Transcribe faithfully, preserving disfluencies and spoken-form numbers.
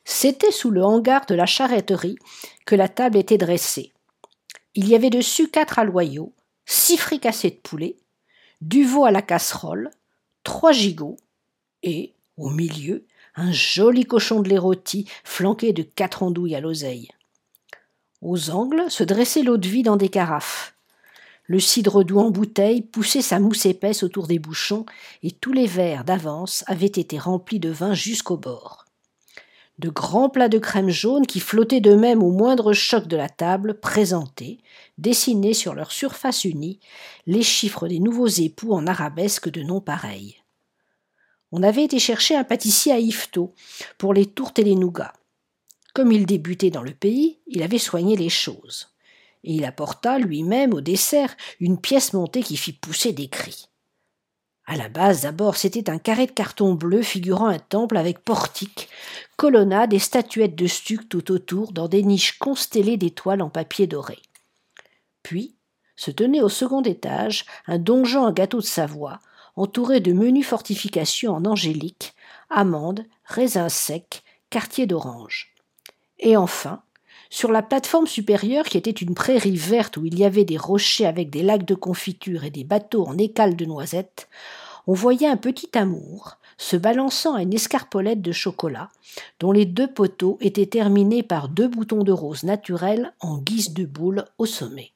C'était sous le hangar de la charretterie que la table était dressée. Il y avait dessus quatre aloyaux, six fricassés de poulet, du veau à la casserole, trois gigots et, au milieu, un joli cochon de lait rôti flanqué de quatre andouilles à l'oseille. Aux angles se dressait l'eau-de-vie dans des carafes. Le cidre doux en bouteille poussait sa mousse épaisse autour des bouchons et tous les verres d'avance avaient été remplis de vin jusqu'au bord. De grands plats de crème jaune qui flottaient d'eux-mêmes au moindre choc de la table présentaient, dessinés sur leur surface unie, les chiffres des nouveaux époux en arabesque de noms pareils. On avait été chercher un pâtissier à Yvetot pour les tourtes et les nougats. Comme il débutait dans le pays, il avait soigné les choses. Et il apporta lui-même au dessert une pièce montée qui fit pousser des cris. À la base, d'abord, c'était un carré de carton bleu figurant un temple avec portique, colonnade et statuettes de stuc tout autour dans des niches constellées d'étoiles en papier doré. Puis, se tenait au second étage un donjon en gâteau de Savoie, entouré de menues fortifications en angélique, amandes, raisins secs, quartiers d'orange. Et enfin, sur la plateforme supérieure, qui était une prairie verte où il y avait des rochers avec des lacs de confiture et des bateaux en écale de noisettes, on voyait un petit amour se balançant à une escarpolette de chocolat, dont les deux poteaux étaient terminés par deux boutons de rose naturels en guise de boule au sommet.